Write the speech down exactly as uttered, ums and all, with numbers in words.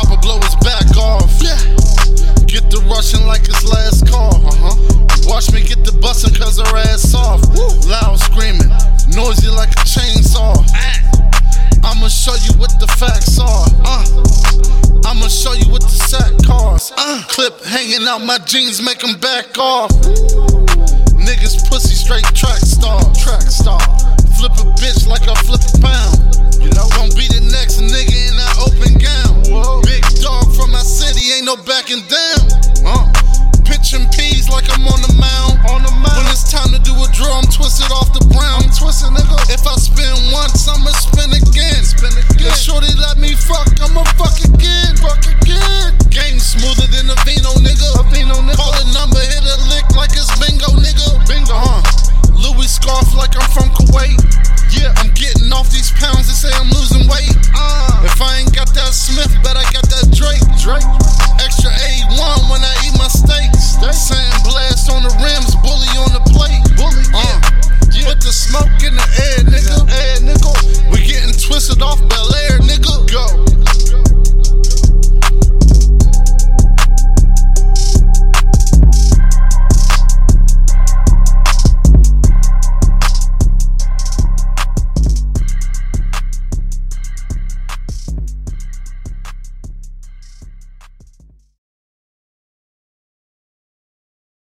chopper, blow his back off. Yeah. Get the rushing like his last call. Uh-huh. Watch me get the bustin' cause her ass off. Woo. Loud screaming, noisy like a chainsaw. Ah. I'ma show you what the facts are. Uh. I'ma show you what the sack costs. Uh. Clip hanging out my jeans, make them back off. Niggas pussy straight track star. Track star. Flip a bitch like I flip a pound. You know, don't be the next nigga in that open gown. Whoa. Big dog from my city, ain't no backing down.